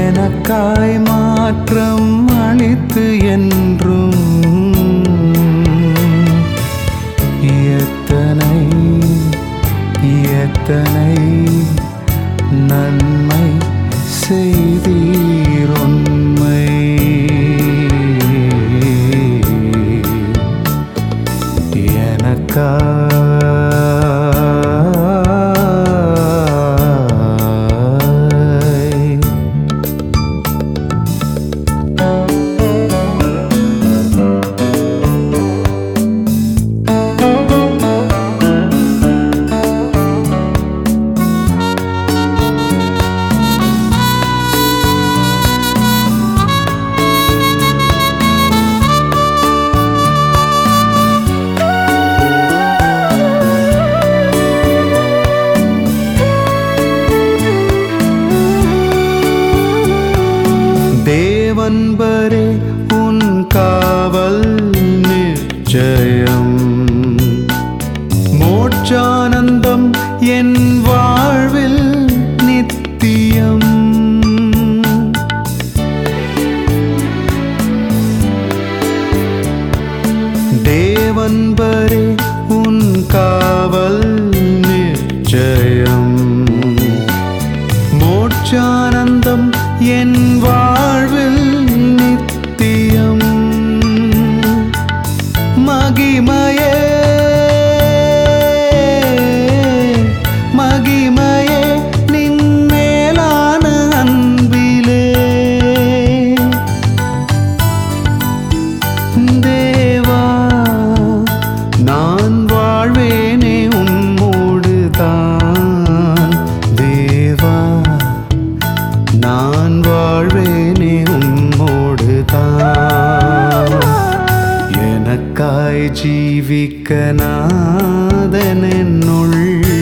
எனக்காய் மாற்றம் அளித்து என்றும் எத்தனை எத்தனை நன்மை செய்தீர் உண்மை. தேவன்பரே உன் காவல் நிச்சயம், மோட்சானந்தம் என் வாழ்வில் நித்தியம். தேவன்பரே உன் காவல் நிச்சயம், மோட்சானந்தம் என் வாழ்வில் நித்தியம். மகிமையே மகிமையே நின் மேலான அன்பிலே, தேவா நான் வாழ்வேனே உம்மோடுதான். தேவா நான் வாழ்வேனே உம்மோடுதான். எனக்காய் ஜீவிக்க நாதன் என்னுள்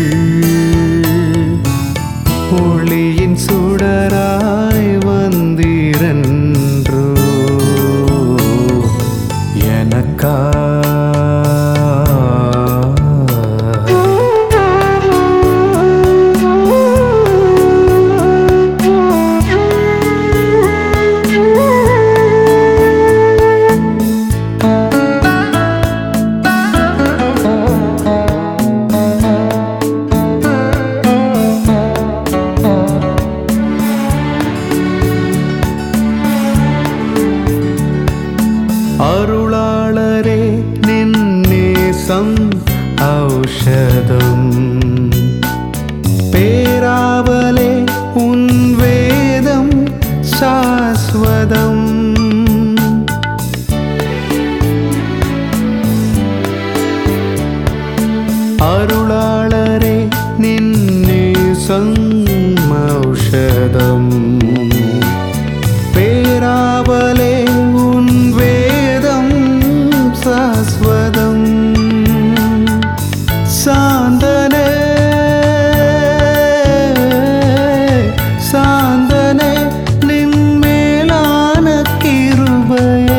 ஒளியின் சுடராய் வந்தீரென்றோ. எனக்காய் அருளாளரே நின் நேசம் ஔஷதம், பேராவலே உன் வேதம் சாஸ்வதம். அருளாளரே நின் நேசம் ஔஷதம், பேராவலே உன் வேதம் சாஸ்வதம். சாந்தனே சாந்தனே நின் மேலான கிருபையே,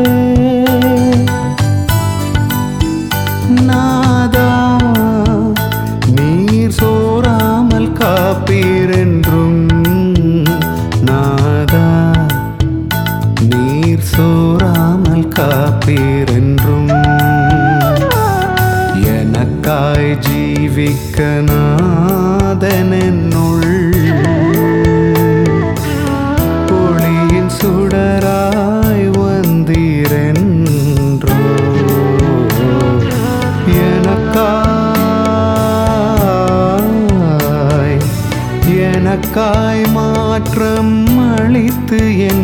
நாதா நீர் சோராமல் காப்பீரென்றும். நாதா நீர் சோராமல் காப்பீரென்றும். எனக்காய் ஜீவிக்க நாதன் என்னுள் ஒளியின் சுடராய் வந்தீரென்றோ. எனக்காய் மாற்றம் அளித்து